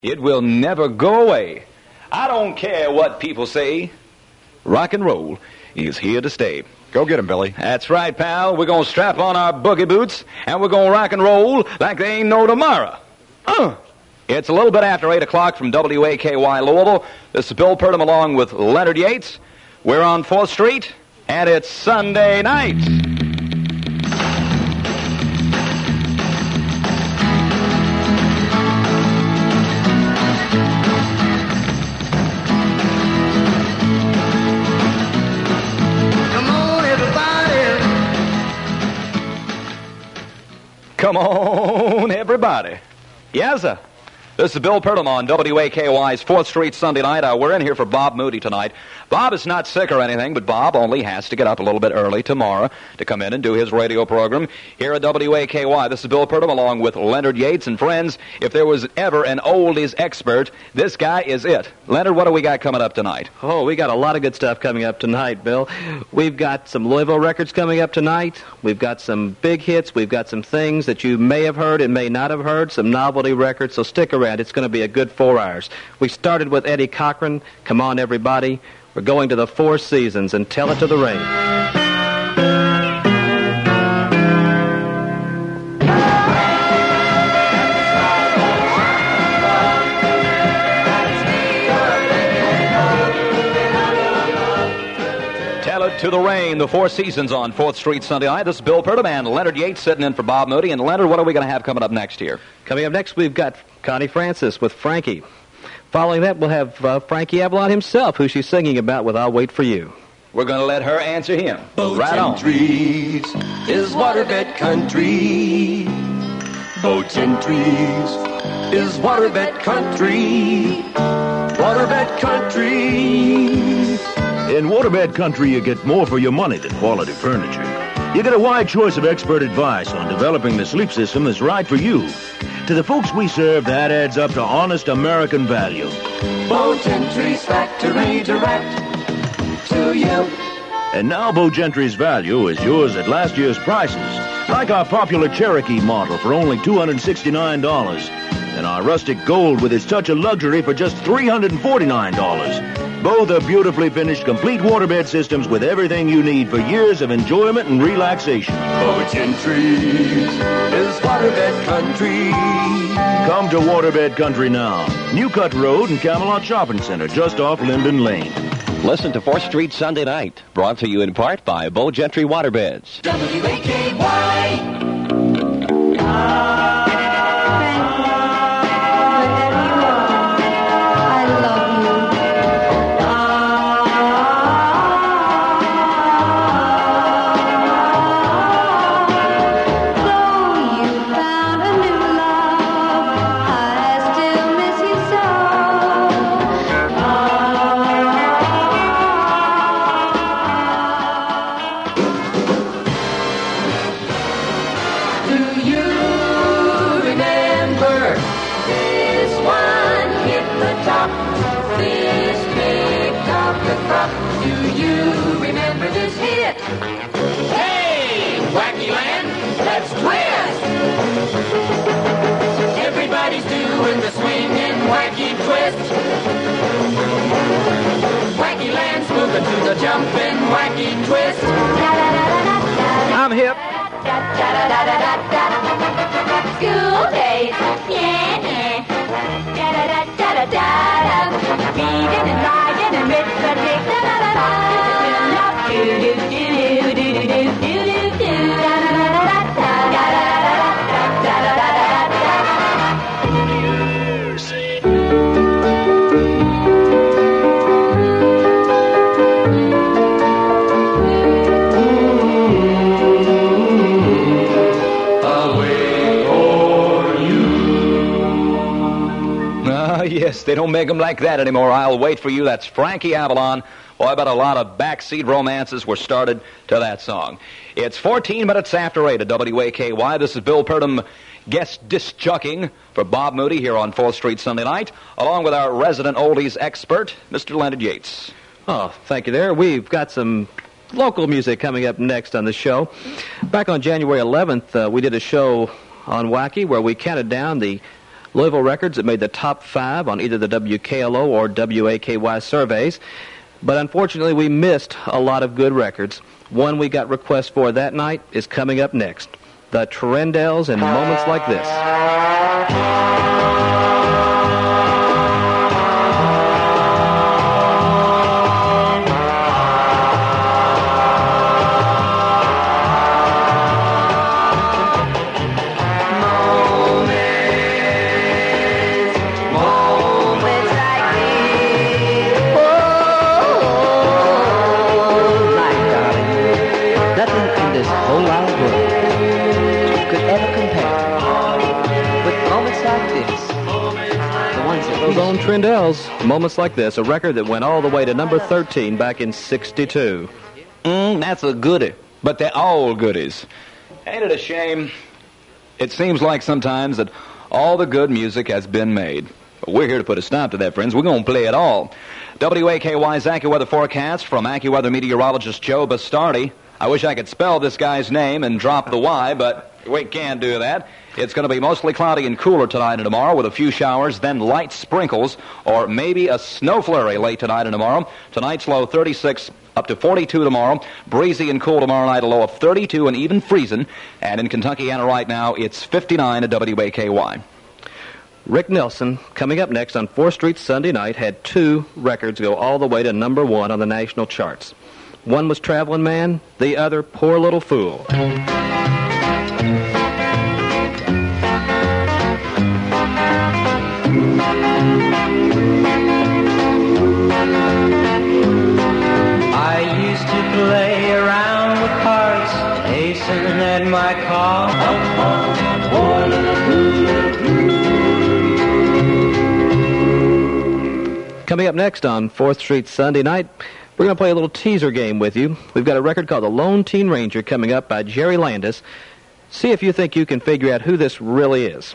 It will never go away. I don't care what people say. Rock and roll is here to stay. Go get him, Billy. That's right, pal. We're going to strap on our boogie boots, and we're going to rock and roll like there ain't no tomorrow. It's a little bit after 8 o'clock from WAKY Louisville. This is Bill Purdom along with Leonard Yates. We're on 4th Street, and it's Sunday night. Come on, everybody. Yes, sir. This is Bill Purdom on WAKY's 4th Street Sunday night. We're in here for Bob Moody tonight. Bob is not sick or anything, but Bob only has to get up a little bit early tomorrow to come in and do his radio program here at WAKY. This is Bill Purdom along with Leonard Yates. And friends, if there was ever an oldies expert, this guy is it. Leonard, what do we got coming up tonight? Oh, we got a lot of good stuff coming up tonight, Bill. We've got some Louisville records coming up tonight. We've got some big hits. We've got some things that you may have heard and may not have heard, some novelty records, so stick around. It's going to be a good 4 hours. We started with Eddie Cochran, Come On Everybody. We're going to the Four Seasons and Tell It to the Rain. Tell It to the Rain, the Four Seasons on 4th Street Sunday night. This is Bill Purdom and Leonard Yates sitting in for Bob Moody. And Leonard, what are we going to have coming up next here? Coming up next, we've got Connie Francis with Frankie. Following that, we'll have Frankie Avalon himself, who she's singing about with I'll Wait for You. We're going to let her answer him. Right on. Trees is waterbed country. Boats and trees is waterbed country. Waterbed country. In waterbed country, you get more for your money than quality furniture. You get a wide choice of expert advice on developing the sleep system that's right for you. To the folks we serve, that adds up to honest American value. Bo Gentry's Factory Direct to you. And now Bo Gentry's value is yours at last year's prices. Like our popular Cherokee model for only $269. And our rustic gold with its touch of luxury for just $349. Both are beautifully finished, complete waterbed systems with everything you need for years of enjoyment and relaxation. Bo Gentry's is waterbed country. Come to Waterbed Country now. New Cut Road and Camelot Shopping Center, just off Linden Lane. Listen to 4th Street Sunday night, brought to you in part by Bo Gentry Waterbeds. WAKY. Everybody's doing the swinging wacky twist. Wacky Land's moving to the jumping wacky twist. I'm hip. School days, yeah. Reading and writing and arithmetic, Yes, they don't make them like that anymore. I'll Wait for You. That's Frankie Avalon. Boy, I bet a lot of backseat romances were started to that song. It's 14 minutes after 8 at WAKY. This is Bill Purdom, guest disc jockeying for Bob Moody here on 4th Street Sunday night, along with our resident oldies expert, Mr. Leonard Yates. Oh, thank you there. We've got some local music coming up next on the show. Back on January 11th, we did a show on Wacky where we counted down the Louisville records that made the top 5 on either the WKLO or WAKY surveys. But unfortunately, we missed a lot of good records. One we got requests for that night is coming up next. The Trendells and Moments Like This. Those own Trendells, Moments Like This, a record that went all the way to number 13 back in '62. That's a goodie, but they're all goodies. Ain't it a shame? It seems like sometimes that all the good music has been made. But we're here to put a stop to that, friends. We're going to play it all. WAKY's AccuWeather forecast from AccuWeather meteorologist Joe Bastardi. I wish I could spell this guy's name and drop the Y, but we can't do that. It's going to be mostly cloudy and cooler tonight and tomorrow with a few showers, then light sprinkles, or maybe a snow flurry late tonight and tomorrow. Tonight's low 36 up to 42 tomorrow. Breezy and cool tomorrow night, a low of 32 and even freezing. And in Kentuckiana right now, it's 59 at WAKY. Rick Nelson, coming up next on 4th Street Sunday night, had 2 records go all the way to number 1 on the national charts. One was Traveling Man, the other Poor Little Fool. I used to play around with parts, hasten at my call. Coming up next on 4th Street Sunday night, we're going to play a little teaser game with you. We've got a record called The Lone Teen Ranger coming up by Jerry Landis. See if you think you can figure out who this really is.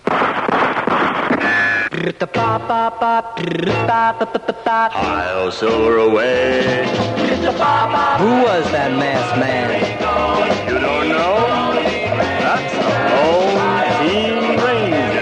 I'll soar away. Who was that masked man? You don't know? That's the Lone Teen Ranger.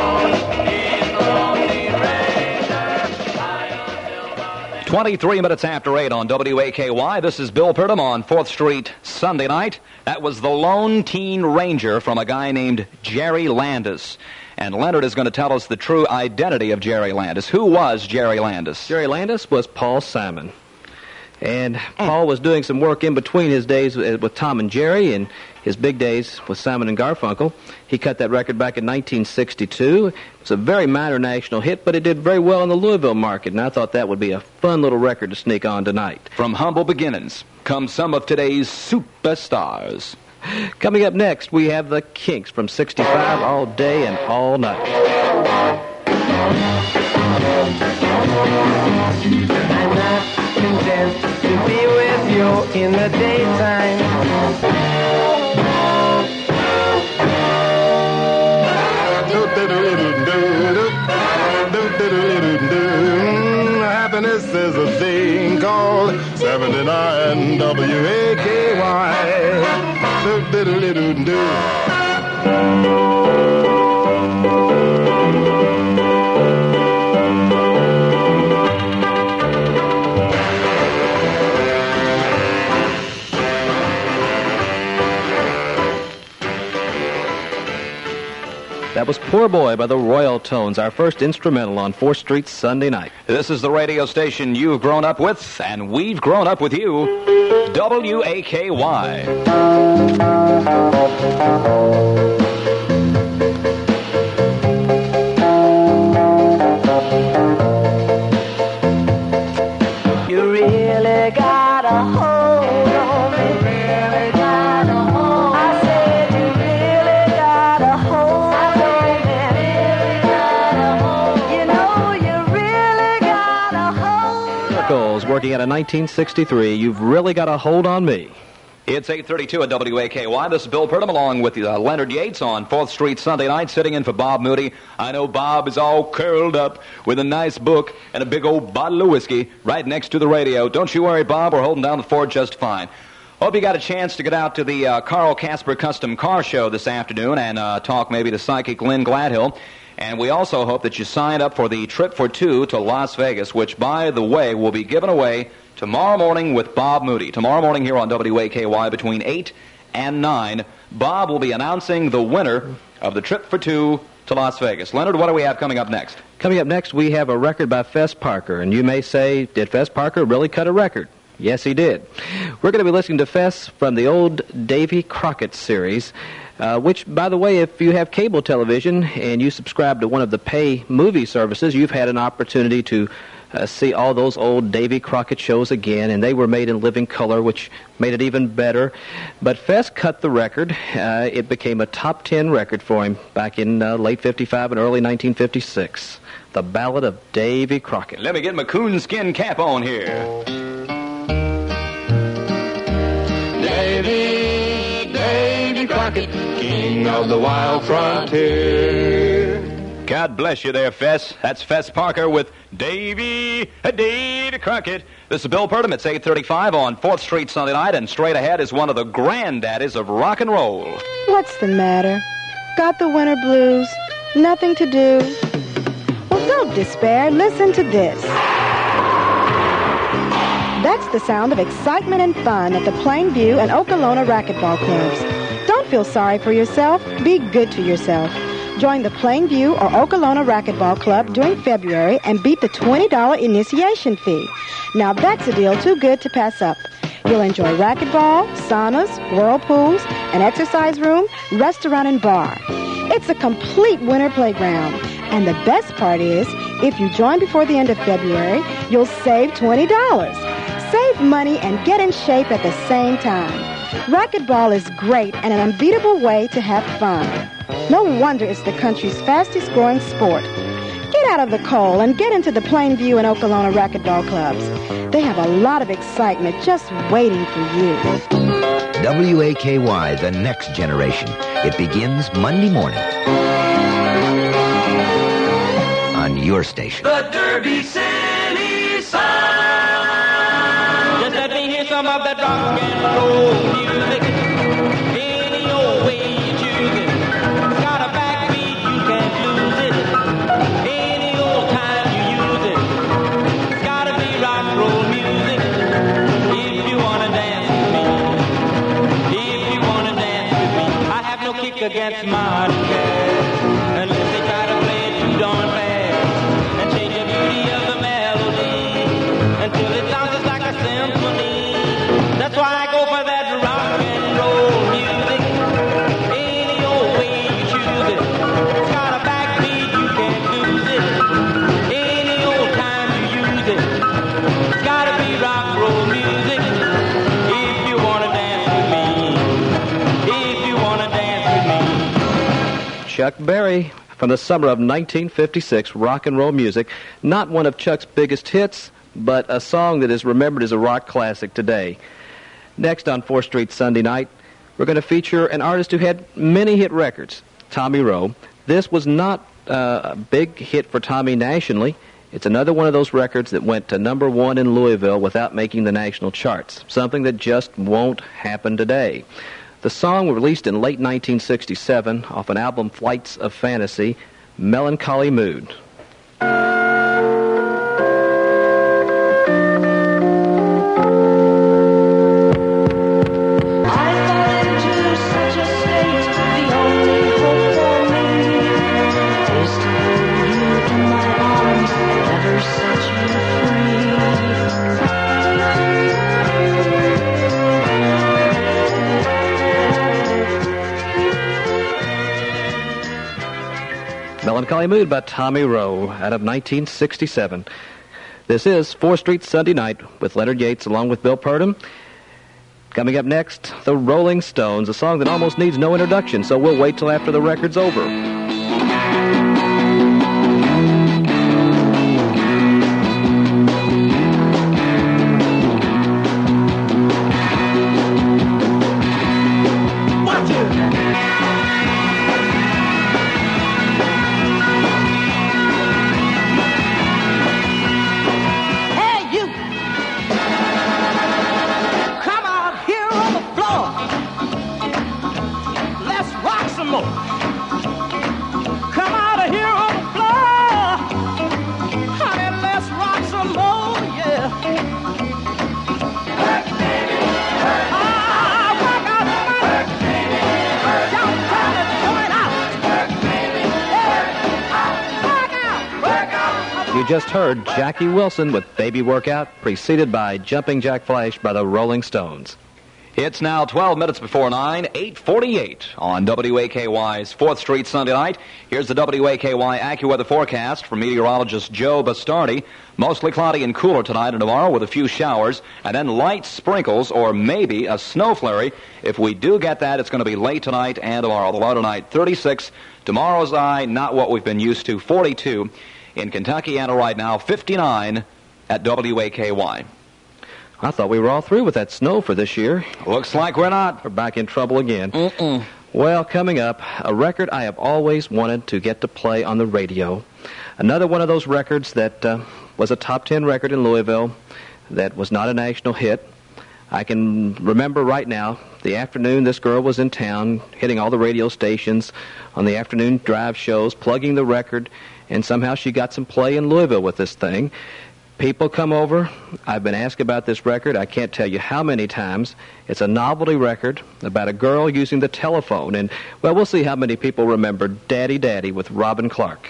23 minutes after 8 on WAKY. This is Bill Purdom on 4th Street Sunday night. That was the Lone Teen Ranger from a guy named Jerry Landis. And Leonard is going to tell us the true identity of Jerry Landis. Who was Jerry Landis? Jerry Landis was Paul Simon. And Paul was doing some work in between his days with Tom and Jerry and his big days with Simon and Garfunkel. He cut that record back in 1962. It was a very minor national hit, but it did very well in the Louisville market, and I thought that would be a fun little record to sneak on tonight. From humble beginnings come some of today's superstars. Coming up next, we have the Kinks from 65 all day and all night. I'm not content to be with you in the daytime. Happiness is a thing called 79 WAKY. That was Poor Boy by the Royal Tones, our first instrumental on 4th Street Sunday night. This is the radio station you've grown up with, and we've grown up with you. WAKY. You really got a hold on me. Really got a hold. I said you really got a hold on me. Really got a hold. You know you really got a hold. Miracles, working out of 1963. You've really got a hold on me. It's 8:32 at WAKY. This is Bill Purdom along with Leonard Yates on 4th Street Sunday night, sitting in for Bob Moody. I know Bob is all curled up with a nice book and a big old bottle of whiskey right next to the radio. Don't you worry, Bob. We're holding down the fort just fine. Hope you got a chance to get out to the Carl Casper Custom Car Show this afternoon and talk maybe to psychic Lynn Gladhill. And we also hope that you sign up for the Trip for Two to Las Vegas, which, by the way, will be given away tomorrow morning with Bob Moody. Tomorrow morning here on WAKY between 8 and 9, Bob will be announcing the winner of the Trip for Two to Las Vegas. Leonard, what do we have coming up next? Coming up next, we have a record by Fess Parker. And you may say, did Fess Parker really cut a record? Yes, he did. We're going to be listening to Fess from the old Davy Crockett series, which, by the way, if you have cable television and you subscribe to one of the pay movie services, you've had an opportunity to see all those old Davy Crockett shows again, and they were made in living color, which made it even better. But Fess cut the record. It became a top 10 record for him back in late 55 and early 1956. The Ballad of Davy Crockett. Let me get my coonskin cap on here. Davy Crockett, king of the wild frontier. God bless you there, Fess. That's Fess Parker with Davy Crockett. This is Bill Purdom. It's 8:35 on 4th Street Sunday night, and straight ahead is one of the granddaddies of rock and roll. What's the matter? Got the winter blues? Nothing to do? Well, don't despair. Listen to this. That's the sound of excitement and fun at the Plainview and Okolona racquetball clubs. Don't feel sorry for yourself. Be good to yourself. Join the Plainview or Okolona Racquetball Club during February and beat the $20 initiation fee. Now that's a deal too good to pass up. You'll enjoy racquetball, saunas, whirlpools, an exercise room, restaurant, and bar. It's a complete winter playground. And the best part is, if you join before the end of February, you'll save $20. Save money and get in shape at the same time. Racquetball is great and an unbeatable way to have fun. No wonder it's the country's fastest growing sport. Get out of the cold and get into the Plainview and Okolona racquetball clubs. They have a lot of excitement just waiting for you. WAKY, the next generation. It begins Monday morning on your station. The Derby City Sound. Just let me hear some of that rock and roll music. Any old way you choose it. It's got a backbeat, you can't lose it. Any old time you use it. It's gotta be rock and roll music. If you wanna dance with me. If you wanna dance with me. I have no kick against modern jazz. Unless they try to play it too darn fast. And change the beauty of the melody. Until it sounds just like a symphony. That's why I go for that rock and roll music. Any old way you choose it. It's got a backbeat, you can't lose it. Any old time you use it. It's gotta be rock and roll music. If you wanna dance with me. If you wanna dance with me. Chuck Berry from the summer of 1956, rock and roll music. Not one of Chuck's biggest hits, but a song that is remembered as a rock classic today. Next on 4th Street Sunday night, we're going to feature an artist who had many hit records, Tommy Roe. This was not a big hit for Tommy nationally. It's another one of those records that went to number one in Louisville without making the national charts, something that just won't happen today. The song was released in late 1967 off an album Flights of Fantasy, Melancholy Mood. Melancholy Mood by Tommy Roe out of 1967. This is 4th Street Sunday night with Leonard Yates along with Bill Purdom. Coming up next, the Rolling Stones, a song that almost needs no introduction, so we'll wait till after the record's over. You just heard Jackie Wilson with Baby Workout, preceded by Jumping Jack Flash by the Rolling Stones. It's now 12 minutes before 9, 8:48 on WAKY's 4th Street Sunday night. Here's the WAKY AccuWeather forecast from meteorologist Joe Bastardi. Mostly cloudy and cooler tonight and tomorrow with a few showers, and then light sprinkles or maybe a snow flurry. If we do get that, it's going to be late tonight and tomorrow. The low tonight, 36. Tomorrow's high, not what we've been used to, 42. In Kentucky and right now, 59 at WAKY. I thought we were all through with that snow for this year. Looks like we're not. We're back in trouble again. Well, coming up, a record I have always wanted to get to play on the radio. Another one of those records that was a top 10 record in Louisville that was not a national hit. I can remember right now, the afternoon this girl was in town, hitting all the radio stations on the afternoon drive shows, plugging the record, and somehow she got some play in Louisville with this thing. People come over. I've been asked about this record. I can't tell you how many times. It's a novelty record about a girl using the telephone. And, well, we'll see how many people remember Daddy Daddy with Robin Clark.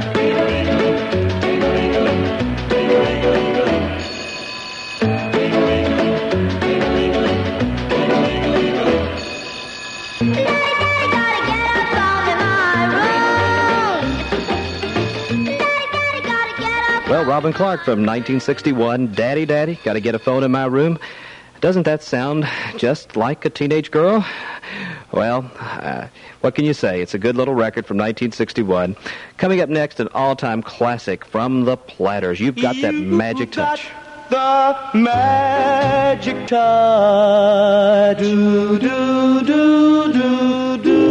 Well, Robin Clark from 1961, Daddy Daddy, Gotta Get a Phone in My Room. Doesn't that sound just like a teenage girl? Well, what can you say? It's a good little record from 1961. Coming up next, an all-time classic from the Platters. You've got that magic touch. The magic touch. Do, do, do, do, do.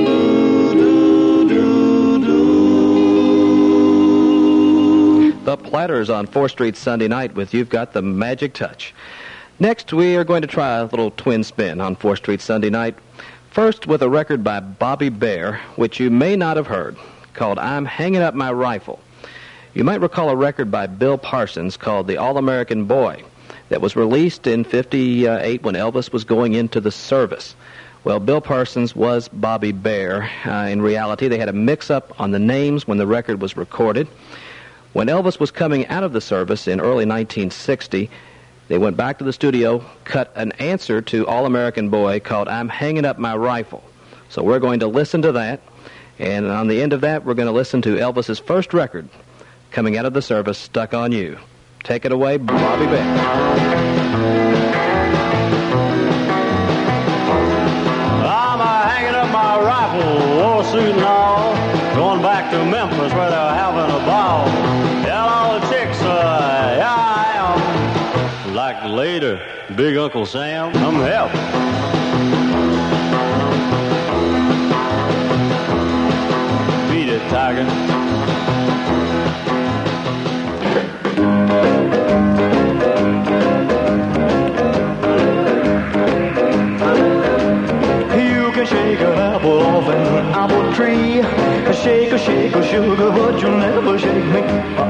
The Platters on 4th Street Sunday night with You've Got the Magic Touch. Next, we are going to try a little twin spin on 4th Street Sunday night. First, with a record by Bobby Bare, which you may not have heard, called I'm Hanging Up My Rifle. You might recall a record by Bill Parsons called The All-American Boy that was released in '58 when Elvis was going into the service. Well, Bill Parsons was Bobby Bare. In reality, they had a mix-up on the names when the record was recorded. When Elvis was coming out of the service in early 1960, they went back to the studio, cut an answer to All-American Boy called I'm Hanging Up My Rifle. So we're going to listen to that, and on the end of that, we're going to listen to Elvis's first record, coming out of the service, Stuck on You. Take it away, Bobby Bare. I'm hanging up my rifle, war suit and all, going back to Memphis where they're having a ball. Tell all the chicks, yeah, I am. Like later, Big Uncle Sam, come help. Beat it, Tiger. Shake an apple off an apple tree. Shake a sugar, but you'll never shake me.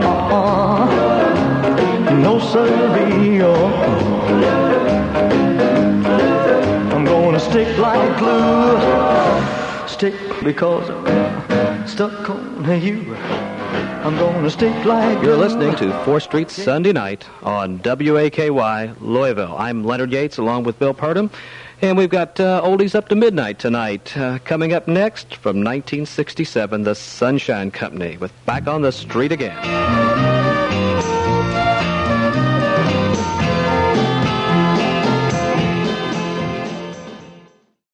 No sirree. I'm gonna stick like glue. Stick because I'm stuck on you. I'm gonna stick like glue. You're listening to 4th Street Sunday night on WAKY Louisville. I'm Leonard Yates along with Bill Purdom. And we've got Oldies Up to Midnight tonight. Coming up next from 1967, the Sunshine Company with Back on the Street Again.